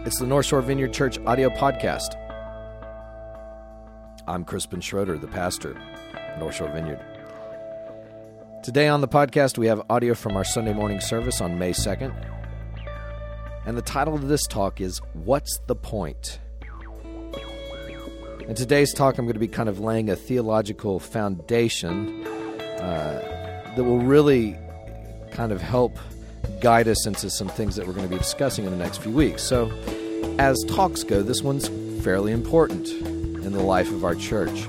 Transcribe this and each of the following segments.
It's the North Shore Vineyard Church audio podcast. I'm Crispin Schroeder, the pastor at North Shore Vineyard. Today on the podcast, we have audio from our Sunday morning service on May 2nd. And the title of this talk is, What's the Point? In today's talk, I'm going to be kind of laying a theological foundation that will really kind of help guide us into some things that we're going to be discussing in the next few weeks. So, as talks go, this one's fairly important in the life of our church.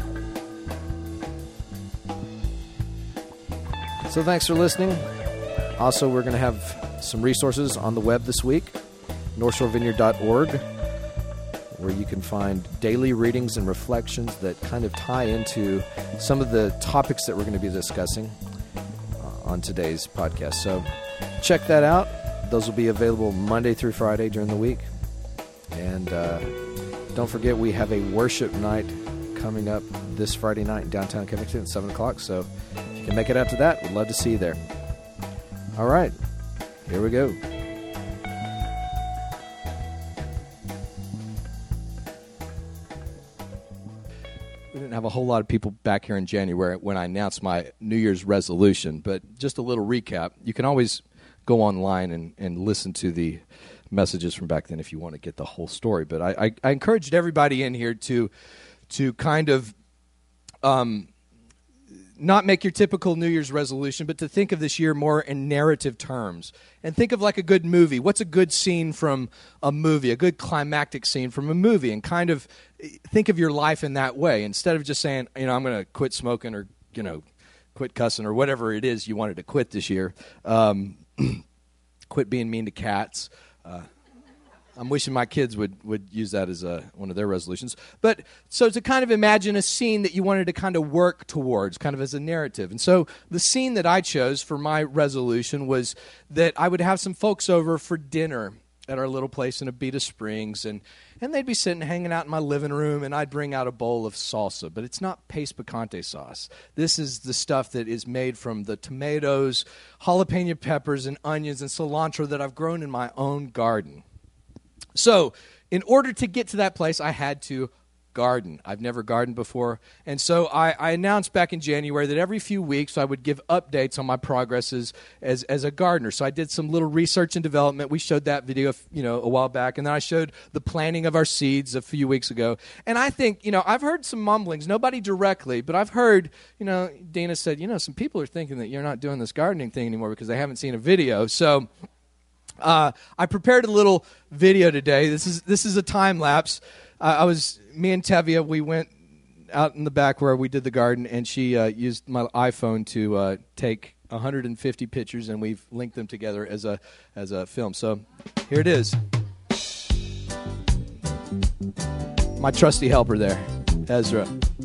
So thanks for listening. Also, we're going to have some resources on the web this week, northshorevineyard.org, where you can find daily readings and reflections that kind of tie into some of the topics that we're going to be discussing on today's podcast. So check that out. Those will be available Monday through Friday during the week. And don't forget, we have a worship night coming up this Friday night in downtown Covington at 7 o'clock. So if you can make it out to that, we'd love to see you there. All right, here we go. We didn't have a whole lot of people back here in January when I announced my New Year's resolution, but just a little recap. You can always go online and listen to the messages from back then if you want to get the whole story. But I encouraged everybody in here to kind of not make your typical New Year's resolution, but to think of this year more in narrative terms. And think of like a good movie. What's a good scene from a movie, a good climactic scene from a movie? And kind of think of your life in that way. Instead of just saying, I'm going to quit smoking or, quit cussing or whatever it is you wanted to quit this year. Quit being mean to cats. I'm wishing my kids would use that as one of their resolutions. But so to kind of imagine a scene that you wanted to kind of work towards, kind of as a narrative. And so the scene that I chose for my resolution was that I would have some folks over for dinner at our little place in Abita Springs, and they'd be sitting, hanging out in my living room, and I'd bring out a bowl of salsa. But it's not paste picante sauce. This is the stuff that is made from the tomatoes, jalapeno peppers, and onions, and cilantro that I've grown in my own garden. So, in order to get to that place, I had to garden. I've never gardened before. And so I announced back in January that every few weeks I would give updates on my progress as a gardener. So I did some little research and development. We showed that video, a while back. And then I showed the planting of our seeds a few weeks ago. And I think, I've heard some mumblings, nobody directly, but I've heard, Dana said, some people are thinking that you're not doing this gardening thing anymore because they haven't seen a video. So I prepared a little video today. This is a time lapse. Me and Tevia, we went out in the back where we did the garden, and she used my iPhone to take 150 pictures, and we've linked them together as a film. So here it is. My trusty helper there, Ezra.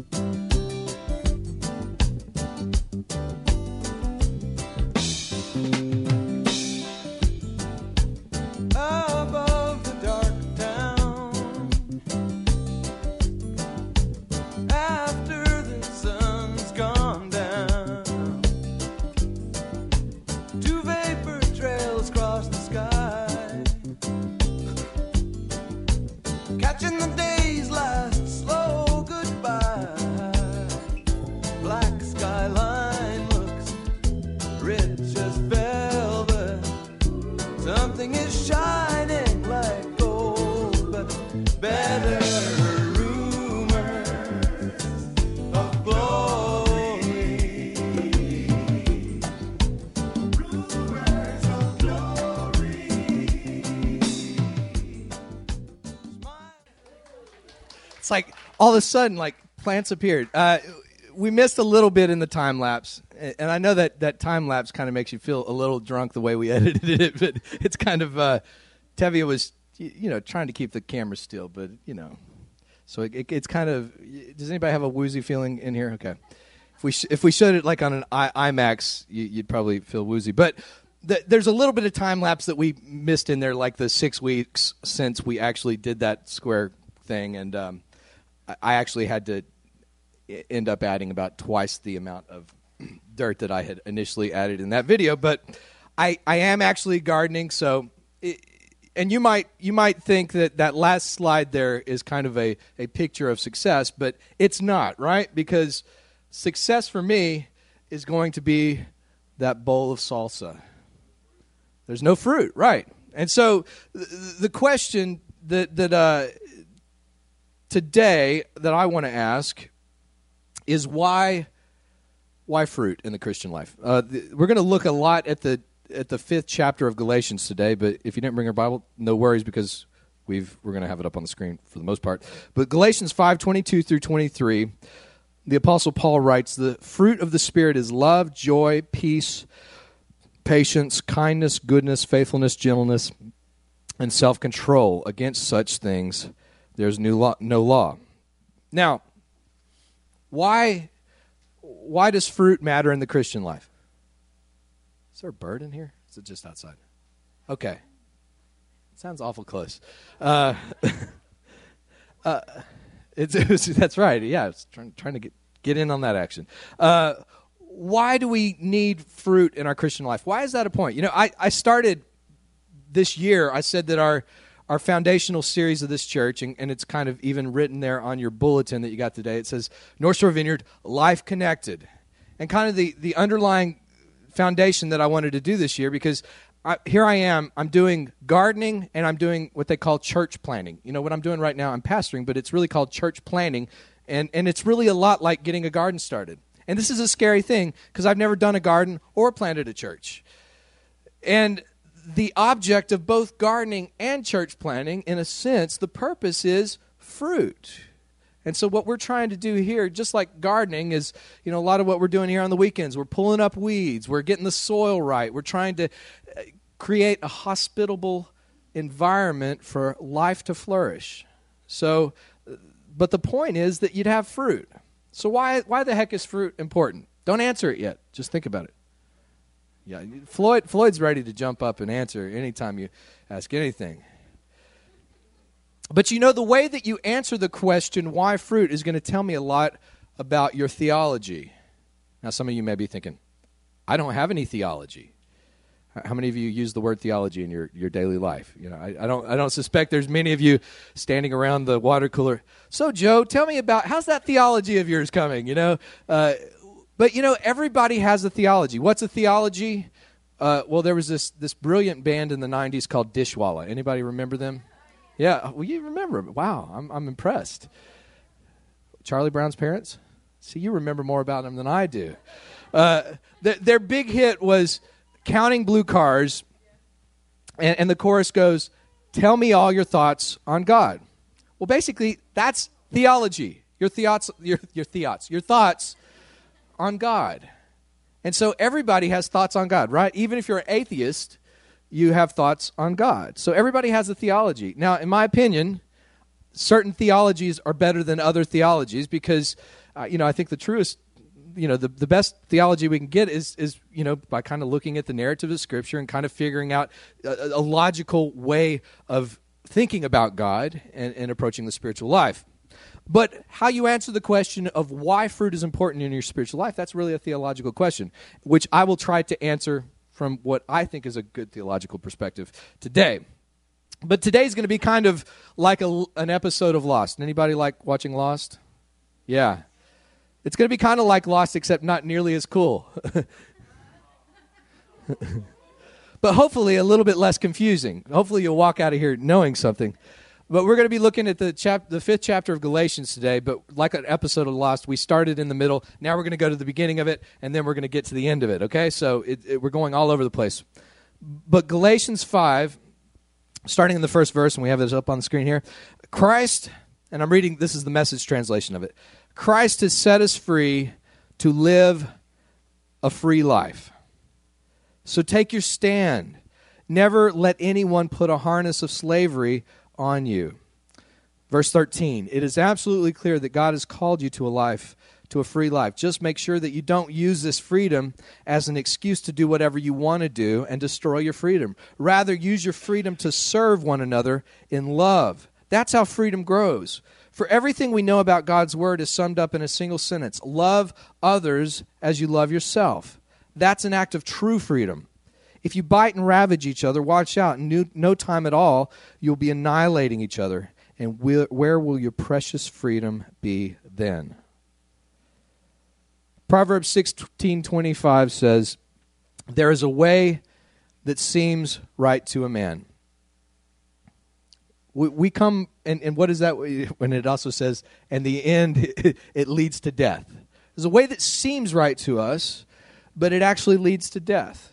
It's like all of a sudden, plants appeared. We missed a little bit in the time lapse, and I know that time lapse kind of makes you feel a little drunk the way we edited it, but it's kind of Tevia was trying to keep the camera still, but so it's kind of. Does anybody have a woozy feeling in here? Okay, if we showed it like on an IMAX, you'd probably feel woozy, but. There's a little bit of time lapse that we missed in there, like the 6 weeks since we actually did that square thing, and I actually had to end up adding about twice the amount of dirt that I had initially added in that video. But I am actually gardening, so And you might think that last slide there is kind of a picture of success, but it's not, right? Because success for me is going to be that bowl of salsa. There's no fruit, right? And so the question that today that I want to ask is why fruit in the Christian life? We're going to look a lot at the 5th chapter of Galatians today, but if you didn't bring your Bible, no worries, because we're going to have it up on the screen for the most part. But Galatians 5:22 through 23, the Apostle Paul writes, "The fruit of the Spirit is love, joy, peace, patience, kindness, goodness, faithfulness, gentleness, and self-control. Against such things there's no law." Now, why does fruit matter in the Christian life? Is there a bird in here? Is it just outside? Okay. It sounds awful close. That's right. Yeah, I was trying to get in on that action. Why do we need fruit in our Christian life? Why is that a point? You know, I started this year, I said that our foundational series of this church, and it's kind of even written there on your bulletin that you got today, it says, North Shore Vineyard, Life Connected. And kind of the underlying foundation that I wanted to do this year, because here I am, I'm doing gardening, and I'm doing what they call church planning. You know, what I'm doing right now, I'm pastoring, but it's really called church planning, and it's really a lot like getting a garden started. And this is a scary thing, because I've never done a garden or planted a church. And the object of both gardening and church planting, in a sense, the purpose is fruit. And so what we're trying to do here, just like gardening, is, you know, a lot of what we're doing here on the weekends. We're pulling up weeds. We're getting the soil right. We're trying to create a hospitable environment for life to flourish. So, but the point is that you'd have fruit. So why the heck is fruit important? Don't answer it yet. Just think about it. Yeah, Floyd's ready to jump up and answer anytime you ask anything. But you know, the way that you answer the question, why fruit, is going to tell me a lot about your theology. Now, some of you may be thinking, I don't have any theology. How many of you use the word theology in your daily life? You know, I don't suspect there's many of you standing around the water cooler. So, Joe, tell me about, how's that theology of yours coming, you know? But, you know, everybody has a theology. What's a theology? Well, there was this brilliant band in the 90s called Dishwalla. Anybody remember them? Yeah, well, you remember them. Wow, I'm impressed. Charlie Brown's parents? See, you remember more about them than I do. Their big hit was Counting Blue Cars, and the chorus goes, "Tell me all your thoughts on God." Well, basically, that's theology. Your thoughts on God. And so everybody has thoughts on God, right? Even if you're an atheist, you have thoughts on God. So everybody has a theology. Now, in my opinion, certain theologies are better than other theologies because, you know, I think the truest, you know, the best theology we can get is you know, by kind of looking at the narrative of Scripture and kind of figuring out a logical way of thinking about God and approaching the spiritual life. But how you answer the question of why fruit is important in your spiritual life, that's really a theological question, which I will try to answer from what I think is a good theological perspective today. But today's going to be kind of like an episode of Lost. Anybody like watching Lost? Yeah. It's going to be kind of like Lost, except not nearly as cool. But hopefully a little bit less confusing. Hopefully you'll walk out of here knowing something. But we're going to be looking at the 5th chapter of Galatians today, but like an episode of Lost, we started in the middle. Now we're going to go to the beginning of it, and then we're going to get to the end of it, okay? So we're going all over the place. But Galatians 5, starting in the first verse, and we have this up on the screen here, Christ, and I'm reading, this is the Message translation of it, Christ has set us free to live a free life. So take your stand. Never let anyone put a harness of slavery on you. Verse 13, it is absolutely clear that God has called you to a free life. Just make sure that you don't use this freedom as an excuse to do whatever you want to do and destroy your freedom. Rather, use your freedom to serve one another in love. That's how freedom grows. For everything we know about God's word is summed up in a single sentence. Love others as you love yourself. That's an act of true freedom. If you bite and ravage each other, watch out. In no time at all, you'll be annihilating each other. And where will your precious freedom be then? Proverbs 16:25 says, there is a way that seems right to a man. We come, and what is that when it also says, and the end, it leads to death. There's a way that seems right to us, but it actually leads to death.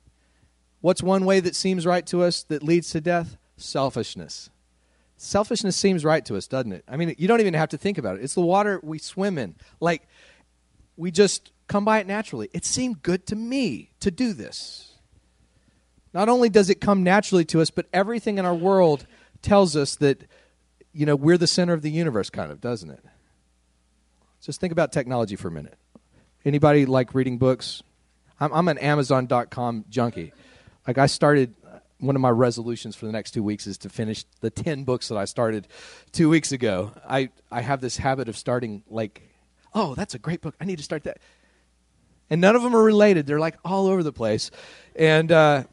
What's one way that seems right to us that leads to death? Selfishness. Selfishness seems right to us, doesn't it? I mean, you don't even have to think about it. It's the water we swim in. Like, we just come by it naturally. It seemed good to me to do this. Not only does it come naturally to us, but everything in our world tells us that, we're the center of the universe, kind of, doesn't it? Just think about technology for a minute. Anybody like reading books? I'm an Amazon.com junkie. Like, I started, one of my resolutions for the next 2 weeks is to finish the 10 books that I started 2 weeks ago. I have this habit of starting, like, oh, that's a great book. I need to start that. And none of them are related. They're, like, all over the place. And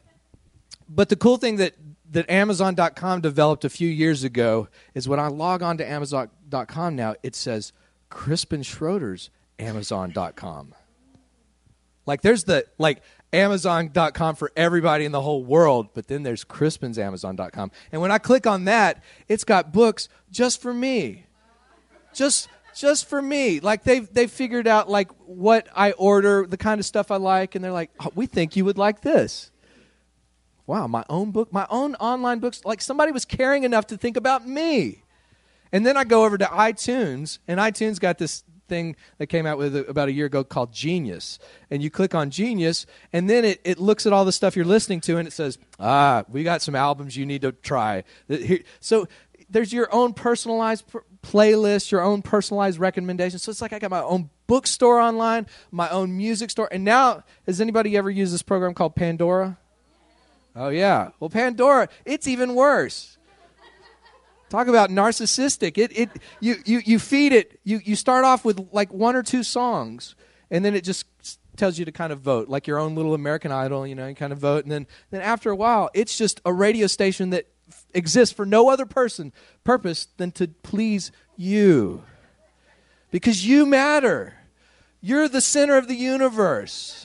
but the cool thing that Amazon.com developed a few years ago is when I log on to Amazon.com now, it says Crispin Schroeder's Amazon.com. Like, there's Amazon.com for everybody in the whole world, but then there's Crispin's Amazon.com. And when I click on that, it's got books just for me. Just for me. Like, they figured out, like, what I order, the kind of stuff I like, and they're like, oh, we think you would like this. Wow, my own book, my own online books, like somebody was caring enough to think about me. And then I go over to iTunes, and iTunes got this thing that came out with about a year ago called Genius. And you click on Genius, and then it looks at all the stuff you're listening to, and it says, we got some albums you need to try. So there's your own personalized playlist, your own personalized recommendations. So it's like I got my own bookstore online, my own music store. And now, has anybody ever used this program called Pandora? Oh, yeah. Well, Pandora, it's even worse. Talk about narcissistic. You feed it. You start off with like one or two songs, and then it just tells you to kind of vote, like your own little American Idol, you kind of vote. And then after a while, it's just a radio station that exists for no other purpose than to please you. Because you matter. You're the center of the universe.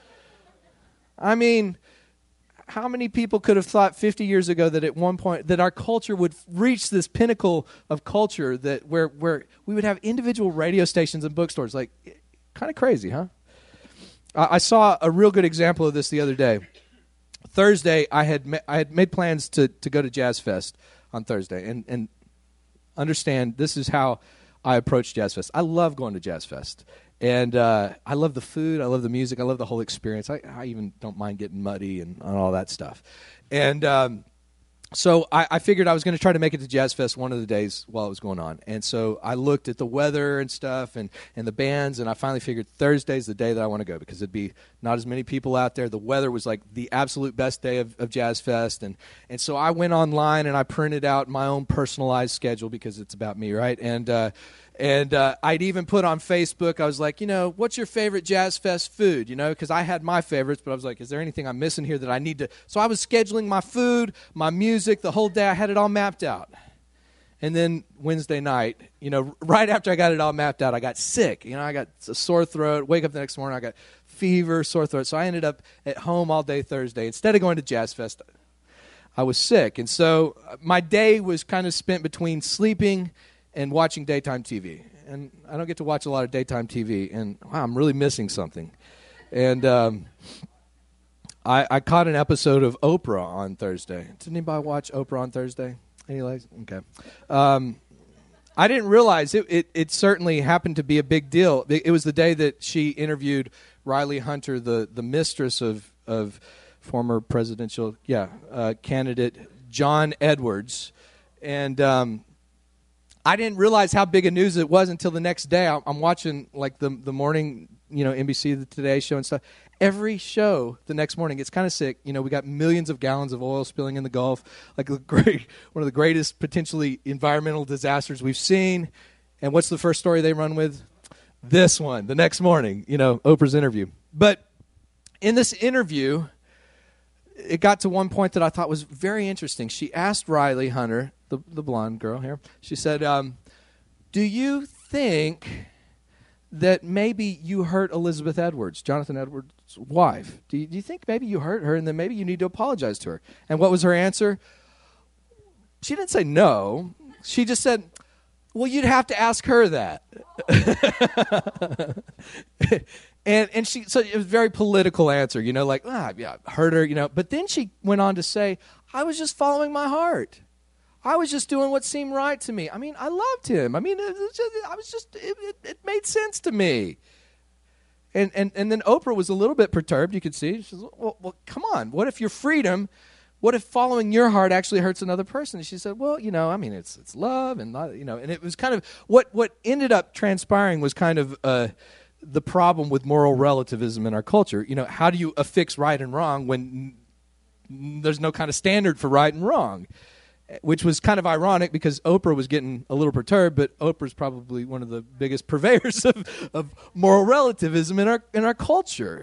I mean, how many people could have thought 50 years ago that at one point that our culture would reach this pinnacle of culture that where we would have individual radio stations and bookstores? Like, kind of crazy, huh? I saw a real good example of this the other day. Thursday, I had made plans to go to Jazz Fest on Thursday, and understand this is how I approach Jazz Fest. I love going to Jazz Fest. And I love the food, I love the music, I love the whole experience. I even don't mind getting muddy and all that stuff. And so I figured I was going to try to make it to Jazz Fest one of the days while it was going on. And so I looked at the weather and stuff and the bands, and I finally figured Thursday's the day that I want to go because there'd be not as many people out there. The weather was like the absolute best day of Jazz Fest. And so I went online and I printed out my own personalized schedule because it's about me, right? And I'd even put on Facebook, I was like, what's your favorite Jazz Fest food? Because I had my favorites, but I was like, is there anything I'm missing here that I need to? So I was scheduling my food, my music, the whole day. I had it all mapped out. And then Wednesday night, right after I got it all mapped out, I got sick. I got a sore throat. Wake up the next morning, I got fever, sore throat. So I ended up at home all day Thursday. Instead of going to Jazz Fest, I was sick. And so my day was kind of spent between sleeping and watching daytime TV. And I don't get to watch a lot of daytime TV, and wow, I'm really missing something. And I caught an episode of Oprah on Thursday. Did anybody watch Oprah on Thursday? Any likes? Okay. I didn't realize it certainly happened to be a big deal. It was the day that she interviewed Riley Hunter, the mistress of former presidential candidate John Edwards. And I didn't realize how big a news it was until the next day. I'm watching like the morning, NBC, the Today Show and stuff. Every show the next morning, it's kind of sick. We got millions of gallons of oil spilling in the Gulf, like one of the greatest potentially environmental disasters we've seen. And what's the first story they run with? This one, the next morning, Oprah's interview. But in this interview, it got to one point that I thought was very interesting. She asked Riley Hunter, the blonde girl here, she said, do you think that maybe you hurt Elizabeth Edwards, Jonathan Edwards' wife? Do you think maybe you hurt her and then maybe you need to apologize to her? And what was her answer? She didn't say no. She just said, well, you'd have to ask her that. and she, so it was a very political answer, like, yeah, hurt her, But then she went on to say, I was just following my heart. I was just doing what seemed right to me. I mean, I loved him. I mean, it made sense to me. And then Oprah was a little bit perturbed, you could see. She says, well, come on. What if your freedom, what if following your heart actually hurts another person? And she said, well, I mean, it's love and, and it was kind of, what ended up transpiring was kind of the problem with moral relativism in our culture. How do you affix right and wrong when there's no kind of standard for right and wrong? Which was kind of ironic because Oprah was getting a little perturbed, but Oprah's probably one of the biggest purveyors of moral relativism in our culture.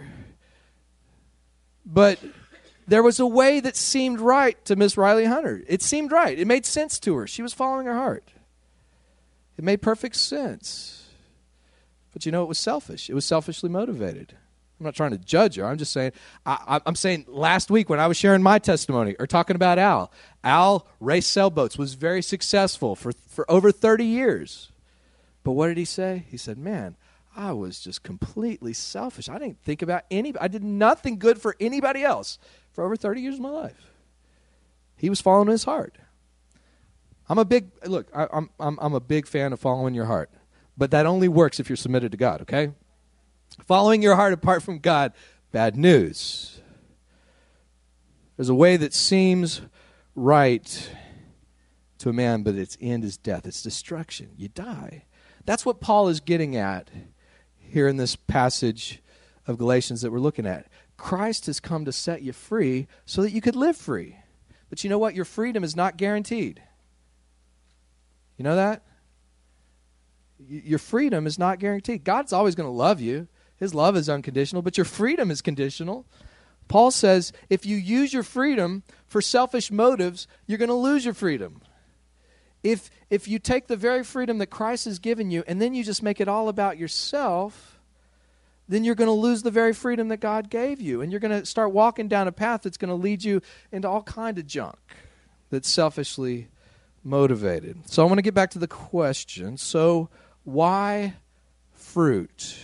But there was a way that seemed right to Miss Riley Hunter. It seemed right. It made sense to her. She was following her heart. It made perfect sense. But it was selfish. It was selfishly motivated. I'm not trying to judge her. I'm just saying, I'm saying last week when I was sharing my testimony or talking about Al raced sailboats, was very successful for over 30 years. But what did he say? He said, man, I was just completely selfish. I didn't think about anybody. I did nothing good for anybody else for over 30 years of my life. He was following his heart. I'm a big fan of following your heart. But that only works if you're submitted to God, okay? Following your heart apart from God, bad news. There's a way that seems right to a man, but its end is death. It's destruction. You die. That's what Paul is getting at here in this passage of Galatians that we're looking at. Christ has come to set you free so that you could live free. But you know what? Your freedom is not guaranteed. You know that? Your freedom is not guaranteed. God's always going to love you. His love is unconditional, but your freedom is conditional. Paul says if you use your freedom for selfish motives, you're going to lose your freedom. If you take the very freedom that Christ has given you and then you just make it all about yourself, then you're going to lose the very freedom that God gave you. And you're going to start walking down a path that's going to lead you into all kind of junk that's selfishly motivated. So I want to get back to the question. So why fruit?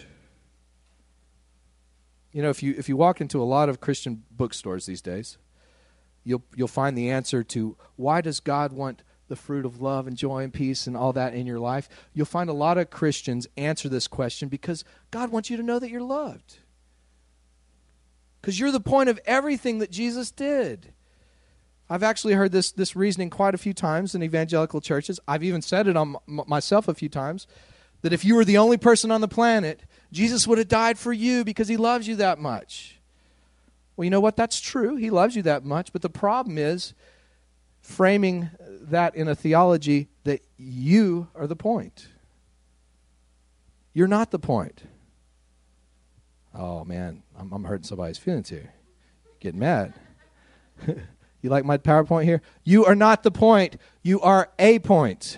If you walk into a lot of Christian bookstores these days, you'll find the answer to why does God want the fruit of love and joy and peace and all that in your life. You'll find a lot of Christians answer this question because God wants you to know that you're loved. Because you're the point of everything that Jesus did. I've actually heard this reasoning quite a few times in evangelical churches. I've even said it on myself a few times, that if you were the only person on the planet, Jesus would have died for you because he loves you that much. Well, you know what? That's true. He loves you that much. But the problem is framing that in a theology that you are the point. You're not the point. Oh, man, I'm hurting somebody's feelings here. Getting mad. You like my PowerPoint here? You are not the point. You are a point.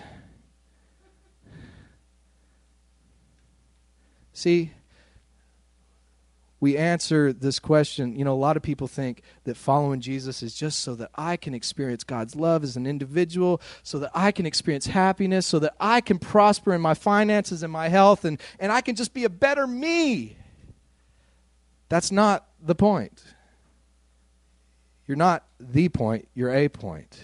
See, we answer this question. A lot of people think that following Jesus is just so that I can experience God's love as an individual, so that I can experience happiness, so that I can prosper in my finances and my health, and I can just be a better me. That's not the point. You're not the point, you're a point.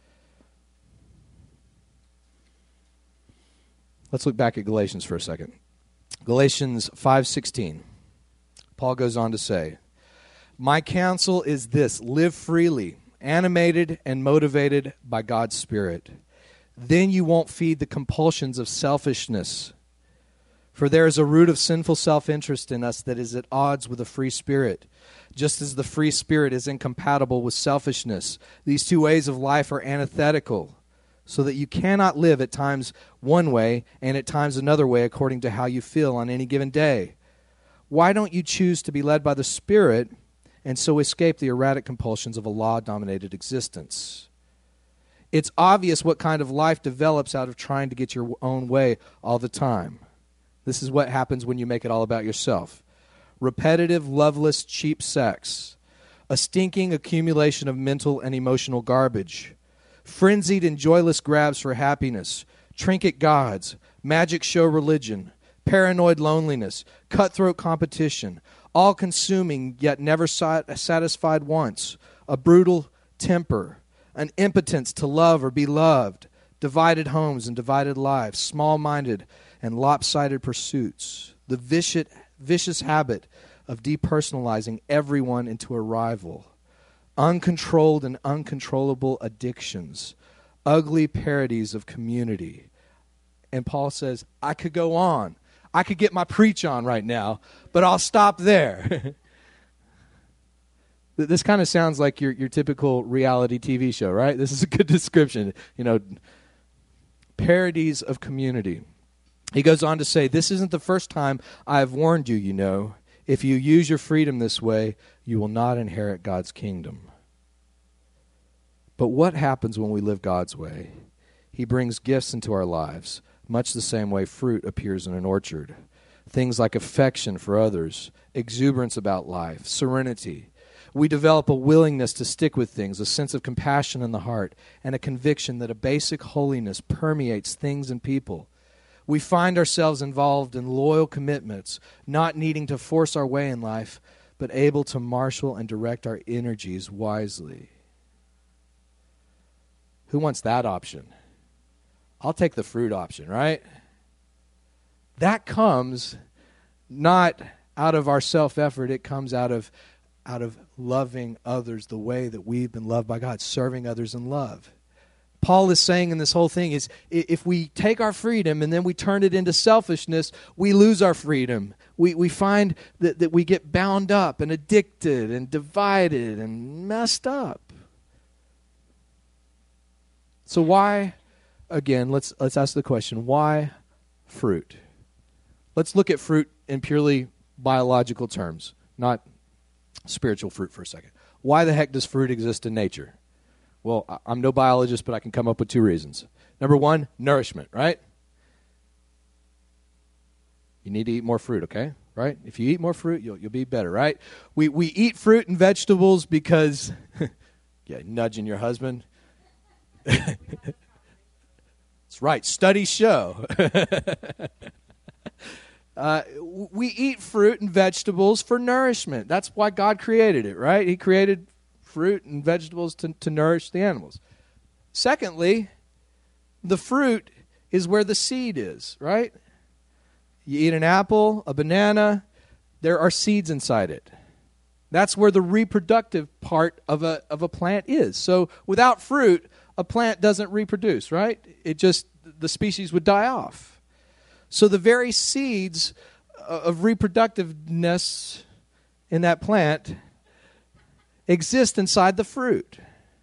Let's look back at Galatians for a second. Galatians 5:16. Paul goes on to say, my counsel is this, live freely, animated and motivated by God's Spirit. Then you won't feed the compulsions of selfishness. For there is a root of sinful self-interest in us that is at odds with the free spirit, just as the free spirit is incompatible with selfishness. These two ways of life are antithetical, so that you cannot live at times one way and at times another way according to how you feel on any given day. Why don't you choose to be led by the Spirit and so escape the erratic compulsions of a law-dominated existence. It's obvious what kind of life develops out of trying to get your own way all the time. This is what happens when you make it all about yourself. Repetitive, loveless, cheap sex. A stinking accumulation of mental and emotional garbage. Frenzied and joyless grabs for happiness. Trinket gods. Magic show religion. Paranoid loneliness. Cutthroat competition. All-consuming yet never satisfied once. A brutal temper. An impotence to love or be loved. Divided homes and divided lives. Small-minded and lopsided pursuits. The vicious habit of depersonalizing everyone into a rival. Uncontrolled and uncontrollable addictions. Ugly parodies of community. And Paul says, I could go on. I could get my preach on right now, but I'll stop there. This kind of sounds like your typical reality TV show, right? This is a good description. Parodies of community. He goes on to say, this isn't the first time I have warned you, If you use your freedom this way, you will not inherit God's kingdom. But what happens when we live God's way? He brings gifts into our lives, much the same way fruit appears in an orchard. Things like affection for others, exuberance about life, serenity. We develop a willingness to stick with things, a sense of compassion in the heart, and a conviction that a basic holiness permeates things and people. We find ourselves involved in loyal commitments, not needing to force our way in life, but able to marshal and direct our energies wisely. Who wants that option? I'll take the fruit option, right? That comes not out of our self-effort. It comes out of loving others the way that we've been loved by God, serving others in love. Paul is saying in this whole thing is if we take our freedom and then we turn it into selfishness, we lose our freedom. We find that we get bound up and addicted and divided and messed up. So why, again, let's ask the question, why fruit? Let's look at fruit in purely biological terms, not spiritual fruit for a second. Why the heck does fruit exist in nature? Well, I'm no biologist, but I can come up with two reasons. Number one, nourishment, right? You need to eat more fruit, okay? Right? If you eat more fruit, you'll be better, right? We eat fruit and vegetables because, nudging your husband. That's right, studies show. We eat fruit and vegetables for nourishment. That's why God created it, right? He created fruit and vegetables to nourish the animals. Secondly, the fruit is where the seed is, right? You eat an apple, a banana, there are seeds inside it. That's where the reproductive part of a plant is. So without fruit, a plant doesn't reproduce, right? The species would die off. So the very seeds of reproductiveness in that plant exist inside the fruit.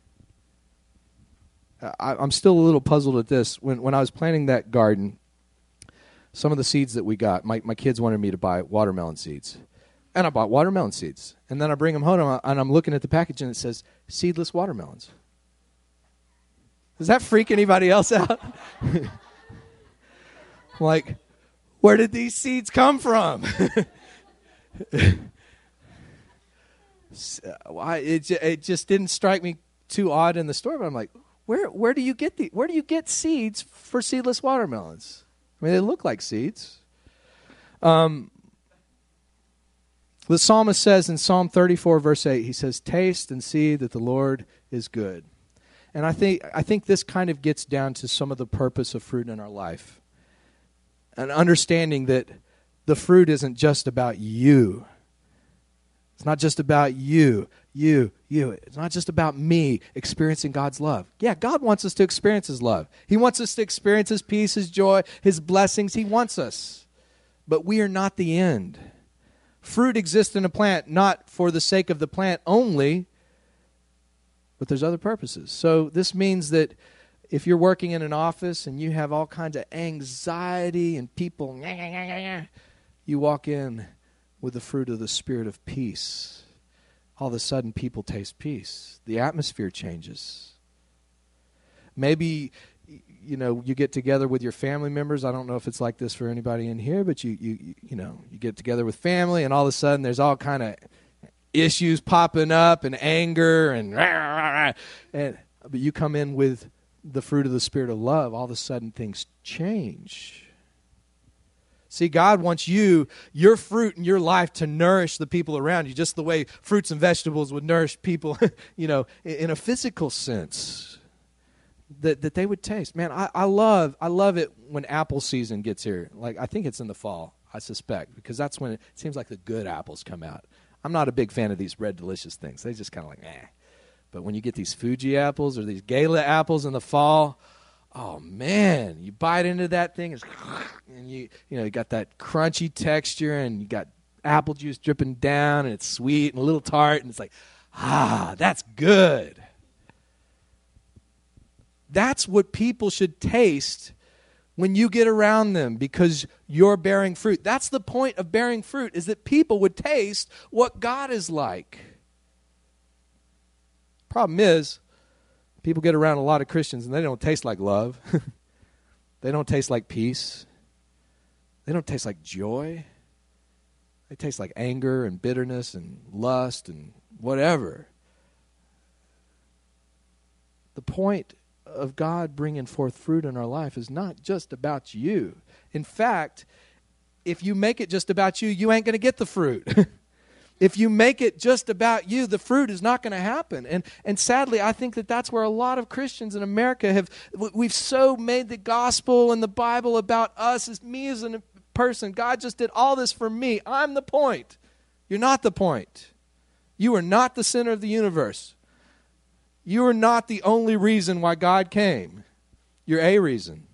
I'm still a little puzzled at this. When I was planting that garden, some of the seeds that we got, my kids wanted me to buy watermelon seeds. And I bought watermelon seeds. And then I bring them home and I'm looking at the package and it says, seedless watermelons. Does that freak anybody else out? Like, where did these seeds come from? It just didn't strike me too odd in the store, but I'm like, where do you get seeds for seedless watermelons? I mean, they look like seeds. The psalmist says in Psalm 34, verse 8, he says, taste and see that the Lord is good. And I think this kind of gets down to some of the purpose of fruit in our life. And understanding that the fruit isn't just about you. It's not just about you. It's not just about me experiencing God's love. Yeah, God wants us to experience His love. He wants us to experience His peace, His joy, His blessings. He wants us. But we are not the end. Fruit exists in a plant not for the sake of the plant only, but there's other purposes. So this means that if you're working in an office and you have all kinds of anxiety and people, you walk in with the fruit of the Spirit of peace all of a sudden people taste peace. The atmosphere changes. Maybe, you get together with your family members. I don't know if it's like this for anybody in here, but you get together with family, and all of a sudden there's all kind of issues popping up and anger but you come in with the fruit of the Spirit of love. All of a sudden things change. See, God wants your fruit in your life to nourish the people around you, just the way fruits and vegetables would nourish people, in a physical sense, that they would taste. Man, I love it when apple season gets here. Like, I think it's in the fall, I suspect, because that's when it seems like the good apples come out. I'm not a big fan of these red delicious things. They just kind of like, eh. But when you get these Fuji apples or these Gala apples in the fall, oh man, you bite into that thing and you got that crunchy texture, and you got apple juice dripping down, and it's sweet and a little tart, and it's like, that's good. That's what people should taste when you get around them, because you're bearing fruit. That's the point of bearing fruit, is that people would taste what God is like. Problem is, people get around a lot of Christians and they don't taste like love. They don't taste like peace. They don't taste like joy. They taste like anger and bitterness and lust and whatever. The point of God bringing forth fruit in our life is not just about you. In fact, if you make it just about you, you ain't going to get the fruit. If you make it just about you, the fruit is not going to happen. And sadly, I think that's where a lot of Christians in America we've so made the gospel and the Bible about us, as me as a person. God just did all this for me. I'm the point. You're not the point. You are not the center of the universe. You are not the only reason why God came. You're a reason.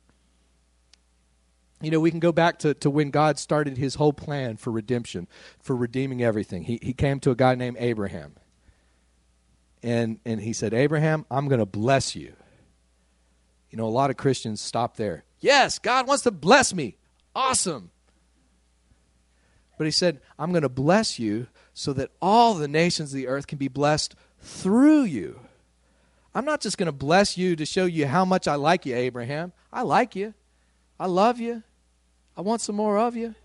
We can go back to when God started his whole plan for redemption, for redeeming everything. He came to a guy named Abraham. And he said, Abraham, I'm going to bless you. A lot of Christians stop there. Yes, God wants to bless me. Awesome. But he said, I'm going to bless you so that all the nations of the earth can be blessed through you. I'm not just going to bless you to show you how much I like you, Abraham. I like you. I love you. I want some more of you.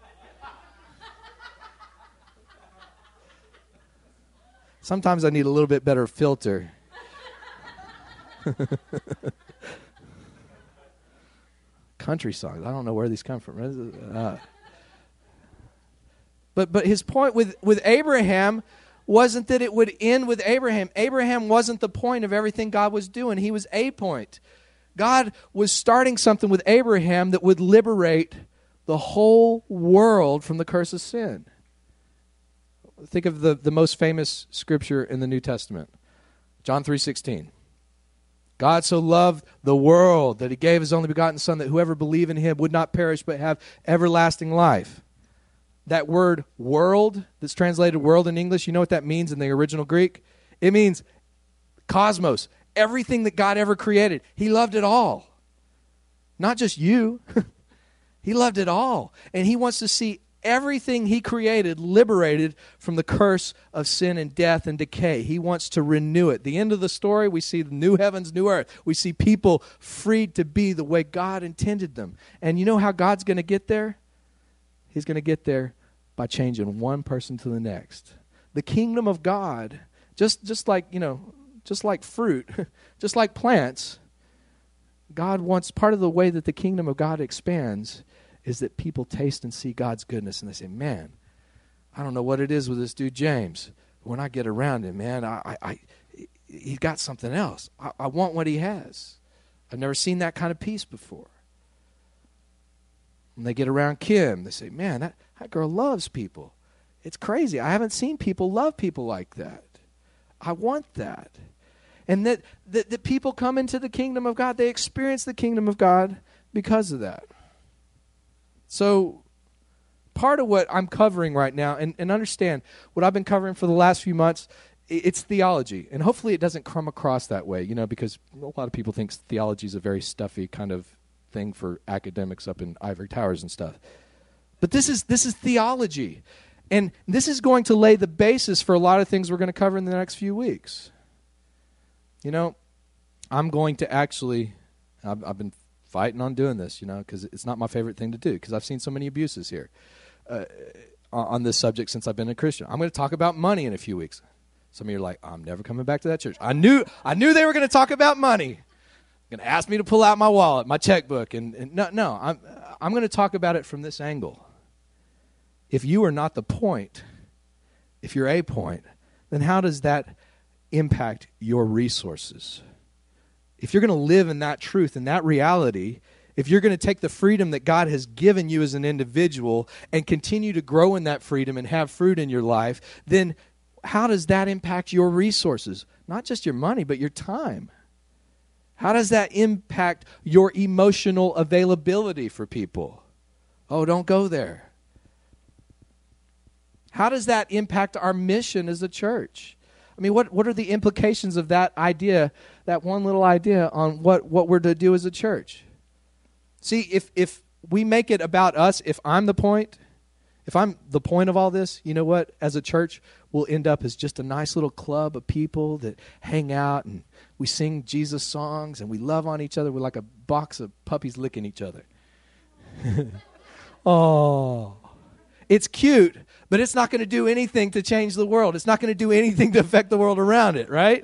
Sometimes I need a little bit better filter. Country songs. I don't know where these come from. But his point with Abraham wasn't that it would end with Abraham. Abraham wasn't the point of everything God was doing. He was a point. God was starting something with Abraham that would liberate the whole world from the curse of sin. Think of the most famous scripture in the New Testament. John 3:16. God so loved the world that he gave his only begotten Son, that whoever believed in him would not perish but have everlasting life. That word world, that's translated world in English, you know what that means in the original Greek? It means cosmos. Everything that God ever created. He loved it all. Not just you. He loved it all. And he wants to see everything he created liberated from the curse of sin and death and decay. He wants to renew it. The end of the story, we see the new heavens, new earth. We see people freed to be the way God intended them. And you know how God's going to get there? He's going to get there by changing one person to the next. The kingdom of God, just like fruit, just like plants, God wants, part of the way that the kingdom of God expands is that people taste and see God's goodness, and they say, man, I don't know what it is with this dude James. When I get around him, man, he's got something else. I want what he has. I've never seen that kind of peace before. When they get around Kim, they say, man, that girl loves people. It's crazy. I haven't seen people love people like that. I want that. And that people come into the kingdom of God. They experience the kingdom of God because of that. So part of what I'm covering right now, and understand what I've been covering for the last few months, it's theology. And hopefully it doesn't come across that way, because a lot of people think theology is a very stuffy kind of thing for academics up in ivory towers and stuff. But this is theology. And this is going to lay the basis for a lot of things we're going to cover in the next few weeks. You know, I'm going to actually, I've been fighting on doing this, you know, because it's not my favorite thing to do, because I've seen so many abuses here on this subject since I've been a Christian. I'm going to talk about money in a few weeks. Some of you are like, I'm never coming back to that church. I knew they were going to talk about money. Going to ask me to pull out my wallet, my checkbook, and no, I'm going to talk about it from this angle. If you are not the point, if you're a point, then how does that impact your resources? If you're going to live in that truth and that reality, if you're going to take the freedom that God has given you as an individual and continue to grow in that freedom and have fruit in your life, then how does that impact your resources? Not just your money, but your time. How does that impact your emotional availability for people? Oh, don't go there. How does that impact our mission as a church? I mean, what are the implications of that idea, that one little idea, on what we're to do as a church? See, if we make it about us, if I'm the point of all this, you know what? As a church, we'll end up as just a nice little club of people that hang out and we sing Jesus songs and we love on each other. We're like a box of puppies licking each other. Oh, it's cute, but it's not going to do anything to change the world. It's not going to do anything to affect the world around it, right?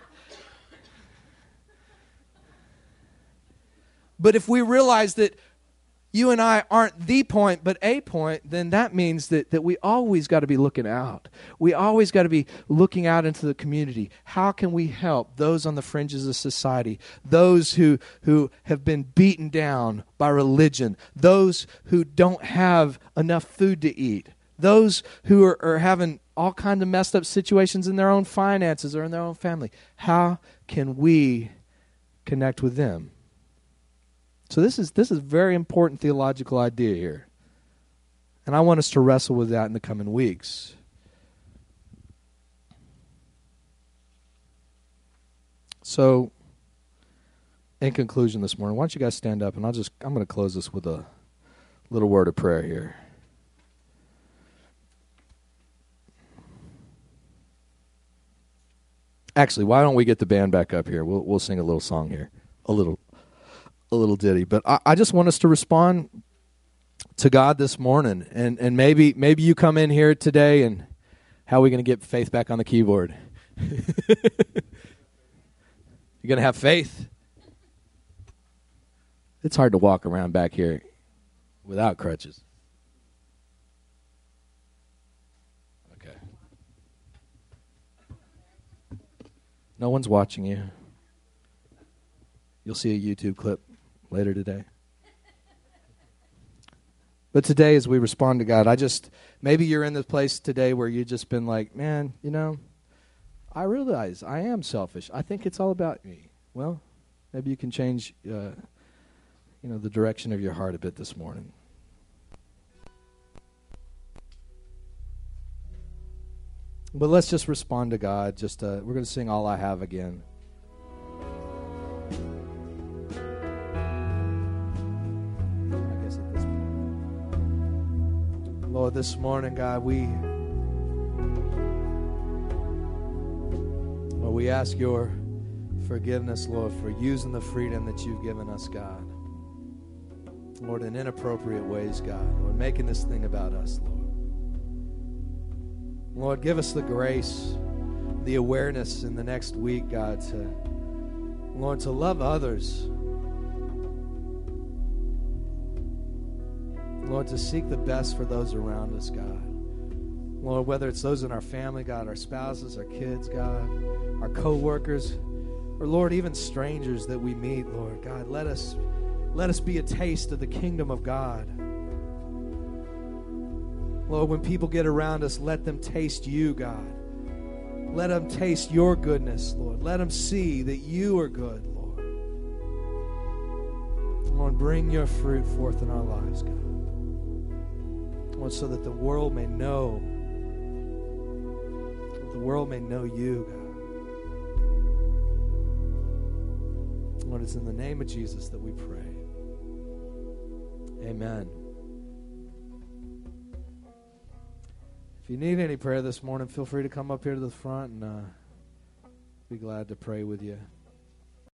But if we realize that you and I aren't the point, but a point, then that means that we always got to be looking out. We always got to be looking out into the community. How can we help those on the fringes of society, those who have been beaten down by religion, those who don't have enough food to eat, those who are having all kinds of messed up situations in their own finances or in their own family? How can we connect with them? So this is a very important theological idea here. And I want us to wrestle with that in the coming weeks. So, in conclusion this morning, why don't you guys stand up, and I'm going to close this with a little word of prayer here. Actually, why don't we get the band back up here? We'll sing a little song here. A little ditty. But I just want us to respond to God this morning. And maybe you come in here today and how are we going to get faith back on the keyboard? You're going to have faith? It's hard to walk around back here without crutches. Okay. No one's watching you. You'll see a YouTube clip later today. But today, as we respond to God, maybe you're in this place today where you've just been like, man, you know, I realize I am selfish. I think it's all about me. Well, maybe you can change, the direction of your heart a bit this morning. But let's just respond to God. We're going to sing All I Have again. Lord, this morning, God, we ask your forgiveness, Lord, for using the freedom that you've given us, God. Lord, in inappropriate ways, God. Lord, making this thing about us, Lord. Lord, give us the grace, the awareness in the next week, God, to love others. Lord, to seek the best for those around us, God. Lord, whether it's those in our family, God, our spouses, our kids, God, our co-workers, or, Lord, even strangers that we meet, Lord, God, let us be a taste of the kingdom of God. Lord, when people get around us, let them taste you, God. Let them taste your goodness, Lord. Let them see that you are good, Lord. Lord, bring your fruit forth in our lives, God. Lord, so that the world may know you, God. Lord, it's in the name of Jesus that we pray. Amen. If you need any prayer this morning, feel free to come up here to the front, and be glad to pray with you.